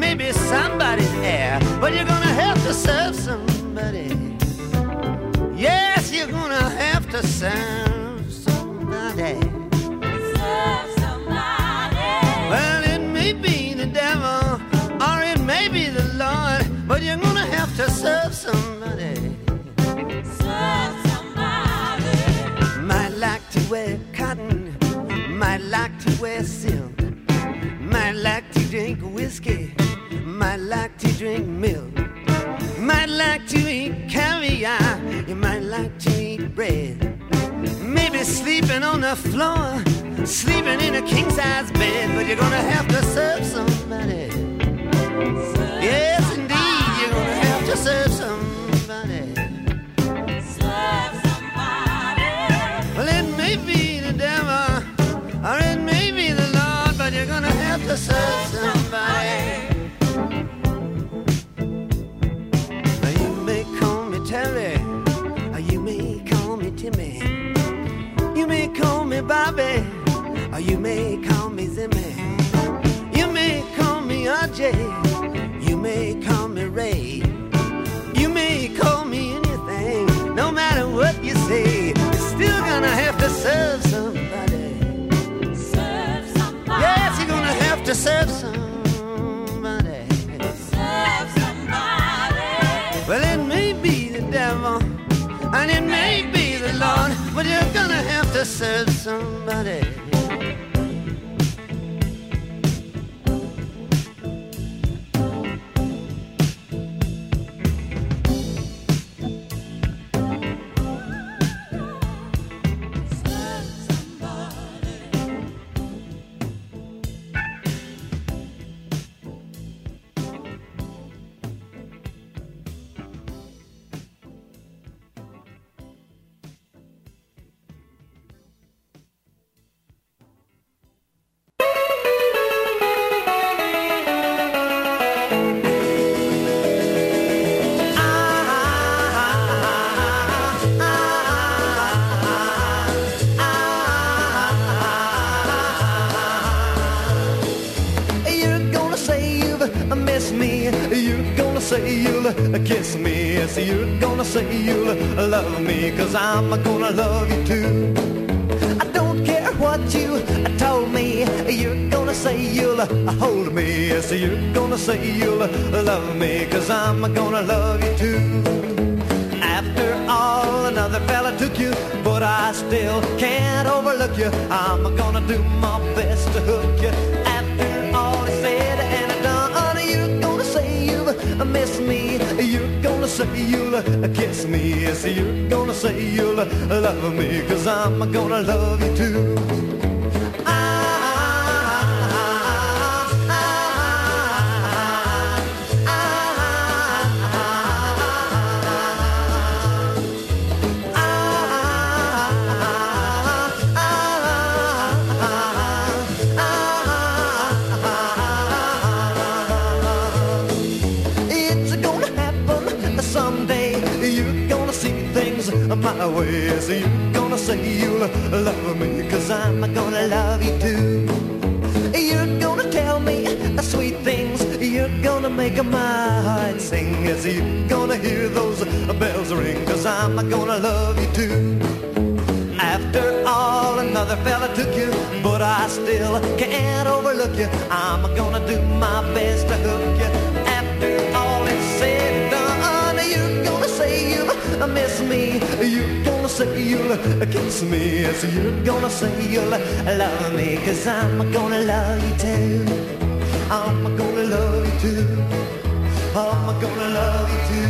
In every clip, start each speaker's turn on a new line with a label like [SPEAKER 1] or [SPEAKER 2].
[SPEAKER 1] may be somebody's heir, but you're gonna have to serve somebody. Yes, you're gonna have to serve somebody. Serve somebody. Well, it may be the devil, or it may be the Lord, but you're gonna have to serve somebody. Serve somebody. Might like to wear cotton, might like to wear silk, might like to drink whiskey, might like to drink milk, might like to eat caviar, you might like to eat bread, maybe sleeping on the floor, sleeping in a king-size bed, but you're gonna have to serve somebody. Yes, indeed, you're gonna have to serve somebody. Serve somebody. Well, it may be the devil, or it may be the Lord, but you're gonna have to serve somebody. Now you may call me Terry, or you may call me Timmy, you may call me Bobby, or you may call me Zimmy, you may call me RJ, you may call me Ray, you may call me anything. No matter what you say, you're still gonna have to serve somebody. Serve somebody. Yes, you're gonna have to serve somebody. Serve somebody. Well, it may be the devil, and it may be the Lord, but you're gonna have to serve somebody. Kiss me, yes, you're gonna say you'll love me, 'cause I'm gonna love you too. I don't care what you told me, you're gonna say you'll hold me, yes, you're gonna say you'll love me, 'cause I'm gonna love you too. After all, another fella took you, but I still can't overlook you. I'm gonna do my best to hook you. After all is said and done, you're gonna say you've missed me, you're gonna say you'll kiss me, yes, you're gonna say you'll love me, 'cause I'm gonna love you too. My way, so you're gonna say you'll love me, 'cause I'm gonna love you too. You're gonna tell me sweet things, you're gonna make my heart sing, yes, you're gonna hear those bells ring, 'cause I'm gonna love you too. After all, another fella took you, but I still can't overlook you. I'm gonna do my best to hook you. After all is said and done, you're gonna say you miss me, you're gonna say you'll kiss me, yes, you're gonna say you'll love me, 'cause I'm gonna love you too. I'm gonna love you too. I'm gonna love you too.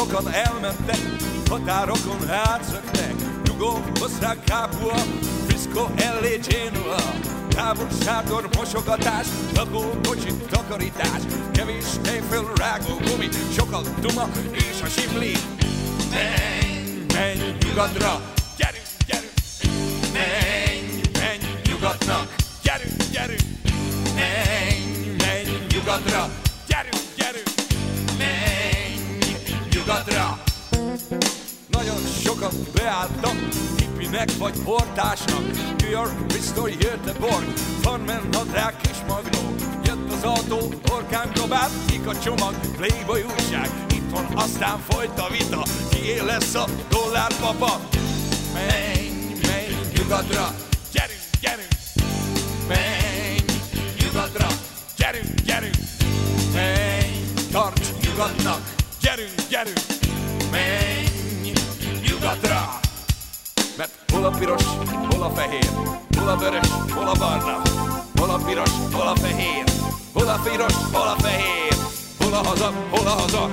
[SPEAKER 2] sokan elmentek, határokon átszöktek. Nyugo, osztrák, Kápua, Frisco, L.A., Genoa. Tábor, sátor, mosogatás, lakókocsi, takarítás. Kevés tejföl, rágó gumi, sokkal duma és a simli. Menj nyugatra, gyerünk, gyerünk! Menj nyugatnak, gyerünk, gyerünk! Menj nyugatra, gyerünk, gyerünk! Menj nyugatra! Nagyon sokan beálltak, hippinek vagy portásnak. New York, Bristol, Göteborg, Farmen, nadrág és magnó. Jött az autó, torkán próbált, kik a csomag, Playboy újság. Itthon aztán folyt a vita, kié lesz a dollárpapa. Menj nyugatra, gyerünk, gyerünk! Menj nyugatra, gyerünk, gyerünk! Menj, tarts nyugatnak, gyerünk, gyerünk! Menj nyugatra! Mert hol a piros, hol a fehér, hol a vörös, hol a barna, hol a piros, hol a fehér, hol a piros, hol a fehér, hol a haza, hol a haza.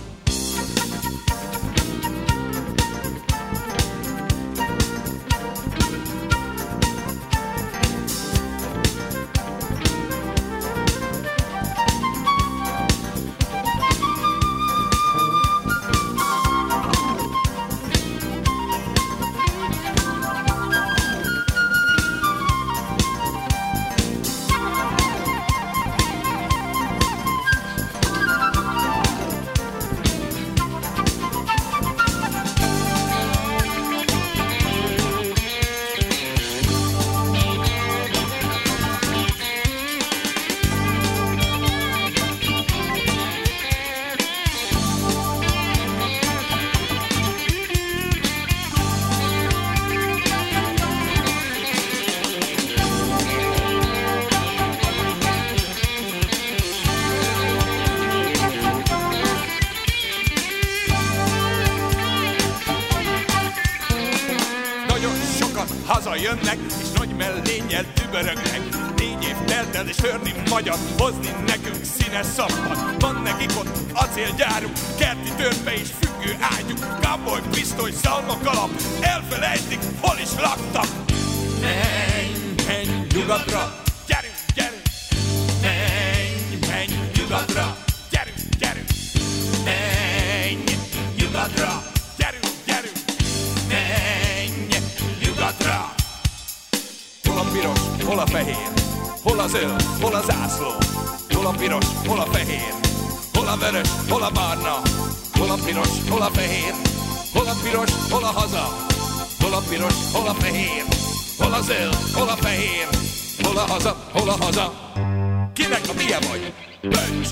[SPEAKER 2] Hazajönnek, és nagy mellénnyel dübörögnek. 4 év telt el, és hörni magyar, hozni nekünk színes szappat. Van nekik ott acélgyáruk, kerti törpe és függő ágyuk. Cowboy, pisztoly, szalma, kalap, elfelejtik, hol is laktak. Menj nyugatra, gyerünk, gyerünk! Menj nyugatra, gyerünk, gyerünk! Menj nyugatra, gyerünk, gyerünk! Menj nyugatra! Hol a piros, hol a fehér, hol a zöld, hol a zászló, hol a piros, hol a fehér, hol a vörös, hol a barna, hol a piros, hol a fehér, hol a piros, hol a haza, hol a piros, hol a fehér, hol a zöld, hol a fehér, hol a haza, hol a haza. Kinek a milyen vagy? Bölcs!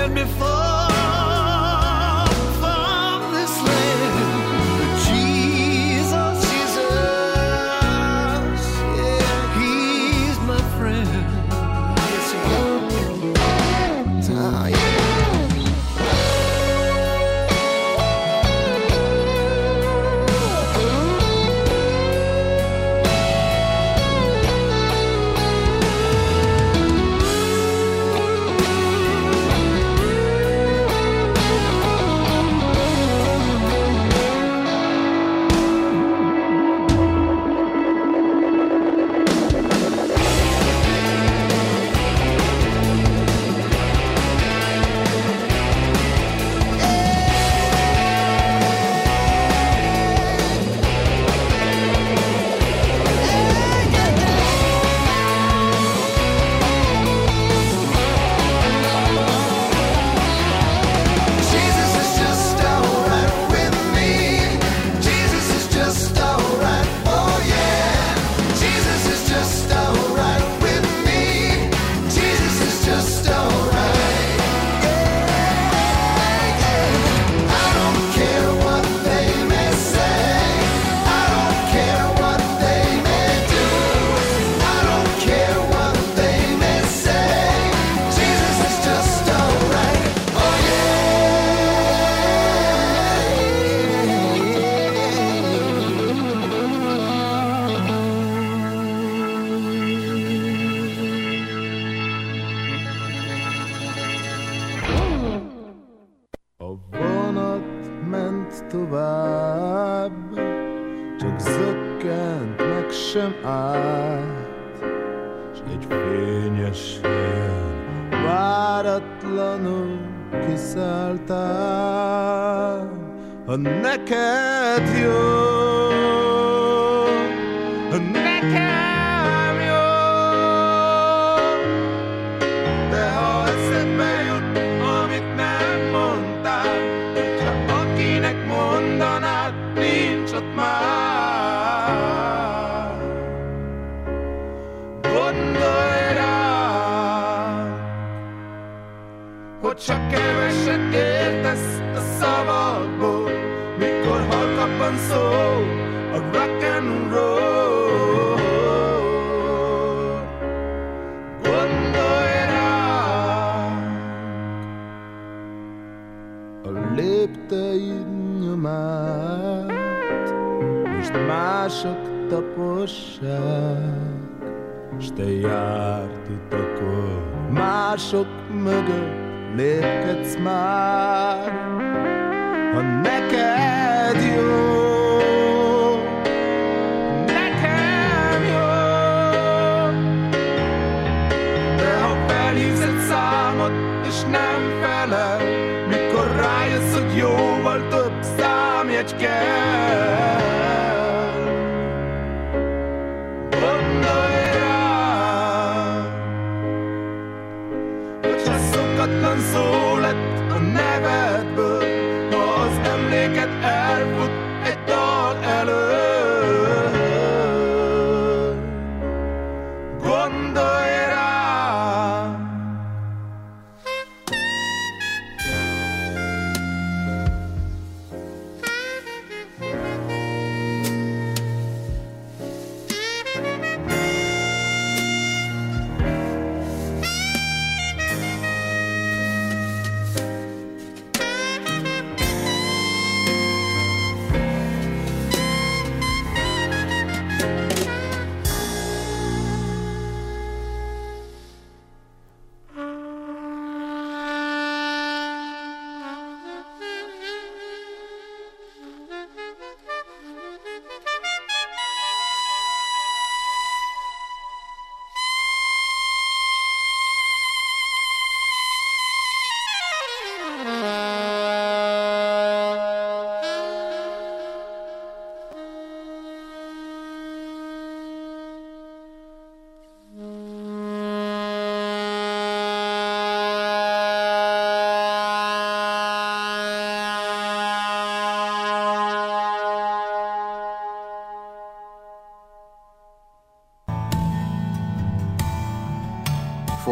[SPEAKER 1] sailed before from this land. Jesus, Jesus, yeah, he's my friend. Yes, he is. Ah, yeah.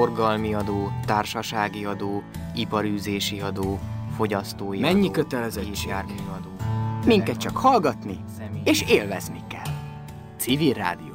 [SPEAKER 3] forgalmi adó, társasági adó, iparűzési adó, fogyasztói
[SPEAKER 4] mennyi
[SPEAKER 3] adó,
[SPEAKER 4] kötelezettség?
[SPEAKER 3] járműadó.
[SPEAKER 4] Minket csak hallgatni és élvezni kell. Civil rádióadó.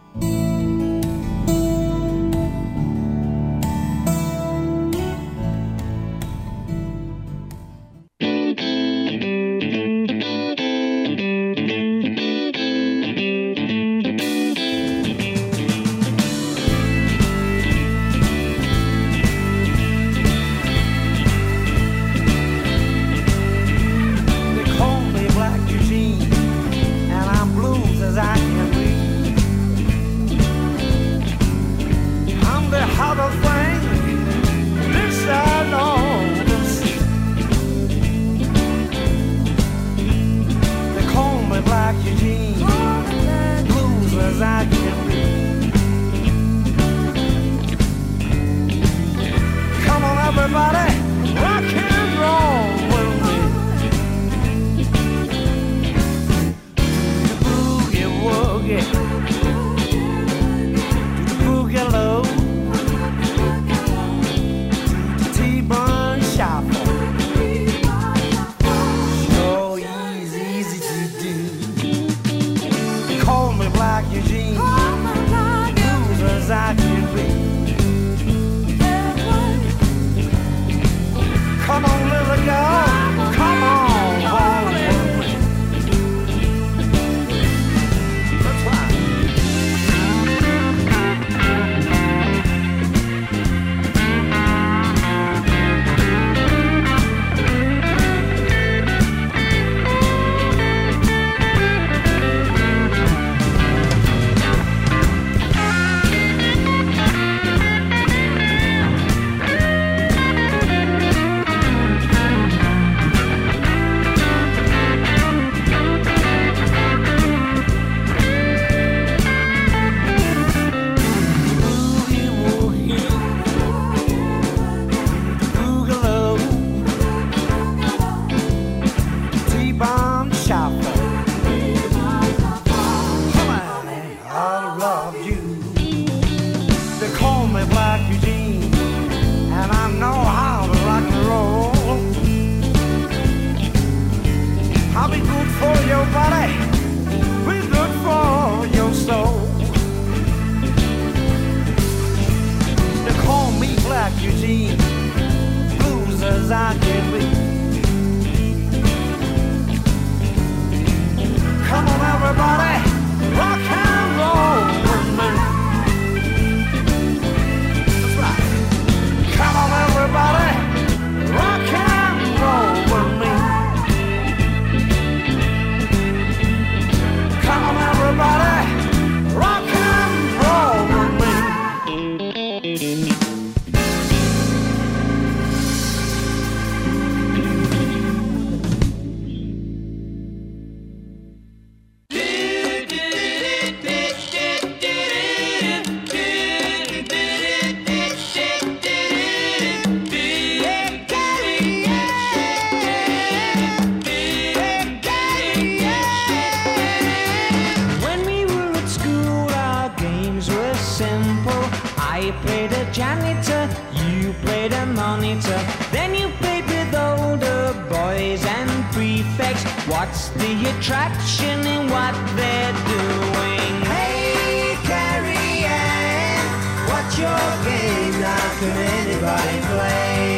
[SPEAKER 5] What's the attraction in what they're doing? Hey, Carrie Ann, what's your game? Now can anybody play?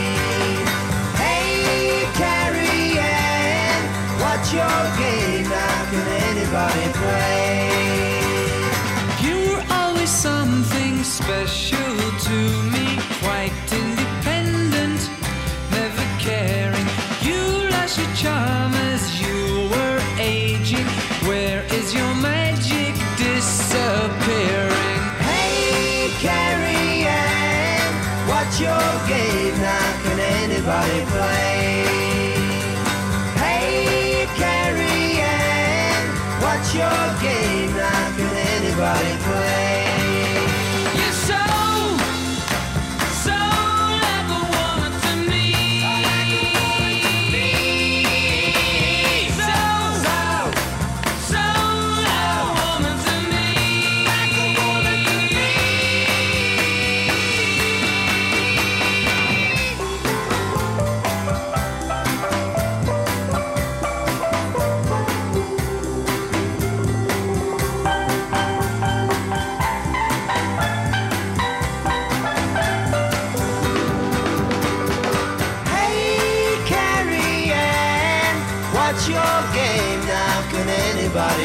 [SPEAKER 5] Hey, Carrie Ann, what's your game? Now can anybody play?
[SPEAKER 6] You're always something special to me, quite independent, never caring. You lost your charm as you were aging. Where is your magic disappearing?
[SPEAKER 5] Hey, Carrie Ann, what's your game? Now can anybody play? Hey, Carrie Ann, what's your game? Now can anybody play?
[SPEAKER 6] You're so like a woman to me. So like a woman to me.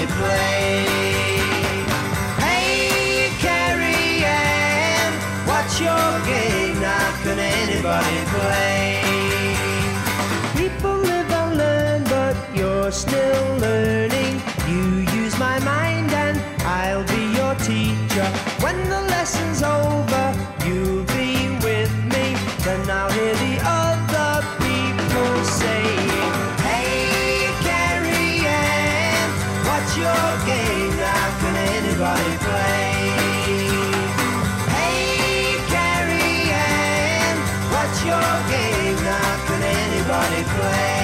[SPEAKER 5] anybody play? Hey, Carrie Ann, what's your game? Now can anybody play? People live and learn, but you're still learning. You use my mind and I'll be your teacher. When the lesson's over, you'll be with me. Then I'll hear the other people saying, hey, Carrie Ann, what's your game? Now can anybody play? Hey, Carrie Ann, what's your game? Now can anybody play?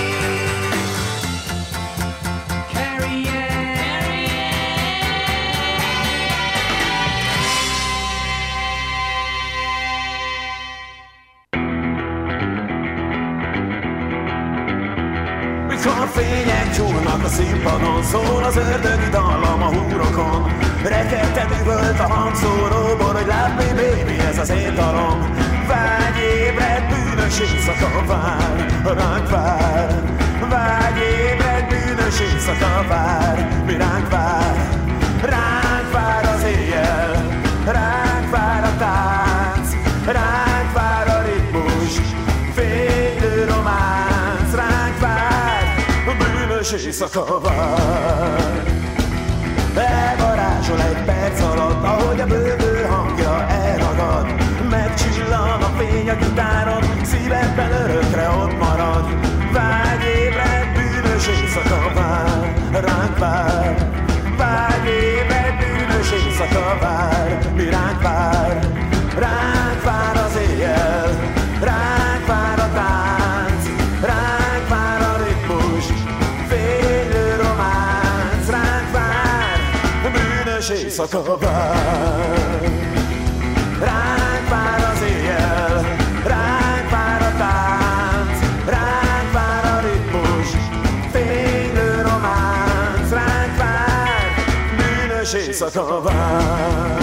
[SPEAKER 7] Mikor fények csúlnak a színpadon, szól az ördögi dallam a húrokon. Rekedten üvölt a hangszóróból, hogy látni, baby, ez az én dalom. Vágy ébred, bűnös éjszaka vár, ránk vár. Vágy ébred, bűnös éjszaka vár, mi ránk vár. Ránk vár az éjjel, ránk vár a tánc, ránk vár a ritmus, fénylő románc, ránk vár, bűnös éjszaka vár. Elvarázsol egy perc alatt, ahogy a bővő hangja elragad. Megcsillan a fény a gitáron, szívedben örökre ott marad. Vágy ébred, bűnös éjszaka vár, ránk vár. Vágy ébred, bűnös éjszaka vár, mi ránk vár. Ránk vár az éjjel, ránk vár a tánc, ránk vár a ritmus, fénylő románc, ránk vár, bűnös éjszaka vár. Ránk vár az éjjel, ránk vár a tánc, ránk vár a ritmus, fénylő románc, ránk vár, bűnös éjszaka vár.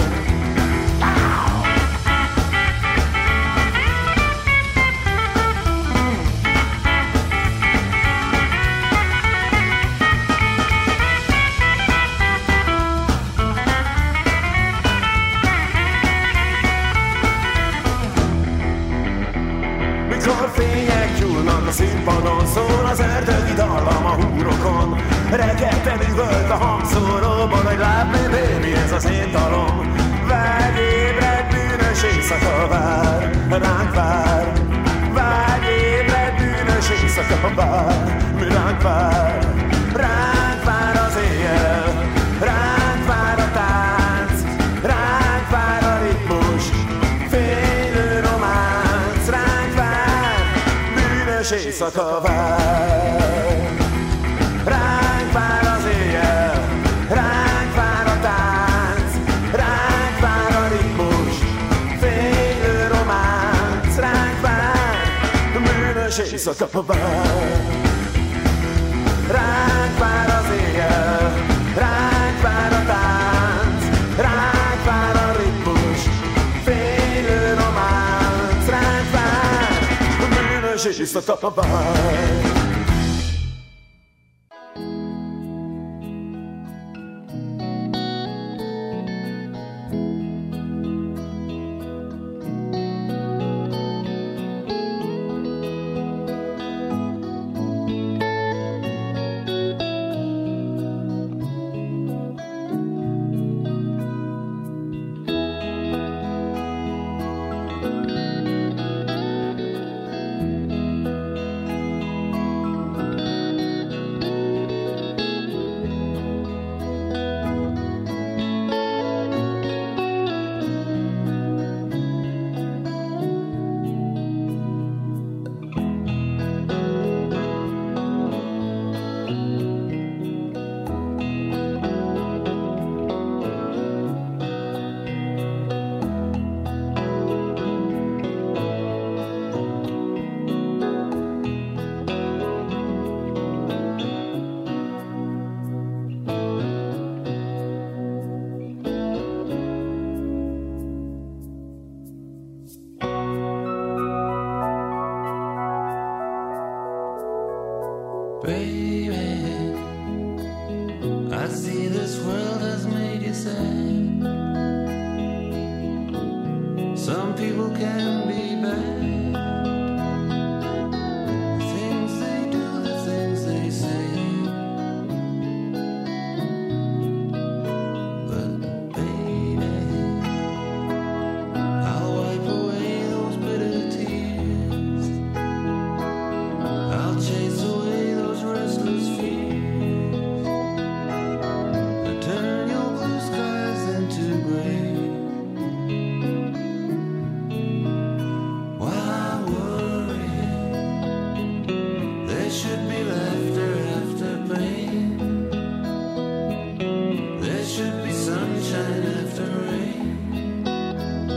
[SPEAKER 7] Mikor fények gyúlnak a színpadon, szól az ördögi dallam a húrokon. Rekedten üvölt a hangszóróból, hogy látni, baby, ez az én dalom. Vágy ébred, bűnös éjszaka vár, ránk vár. Vágy ébred, bűnös éjszaka vár, mi ránk vár. Ránk vár az éjjel, ránk vár a tánc, ránk vár a ritmus, fénylő románc, ránk vár, bűnös éjszaka vár. Ránk vár az éjjel, ránk vár a tánc, ránk vár a ritmus, fénylő románc, ránk vár, bűnös éjszaka vár. Ránk vár az éjjel, ránk vár a tánc, ránk vár a ritmus, fénylő románc, ránk vár, bűnös éjszaka vár.
[SPEAKER 8] I see this world has made you sad. Some people can be bad. The things they do, the things they say. But baby, I'll wipe away those bitter tears. I'll chase away those restless fears. I'll turn your blue skies into gray. Why worry? There should be laughter after pain. There should be sunshine after rain.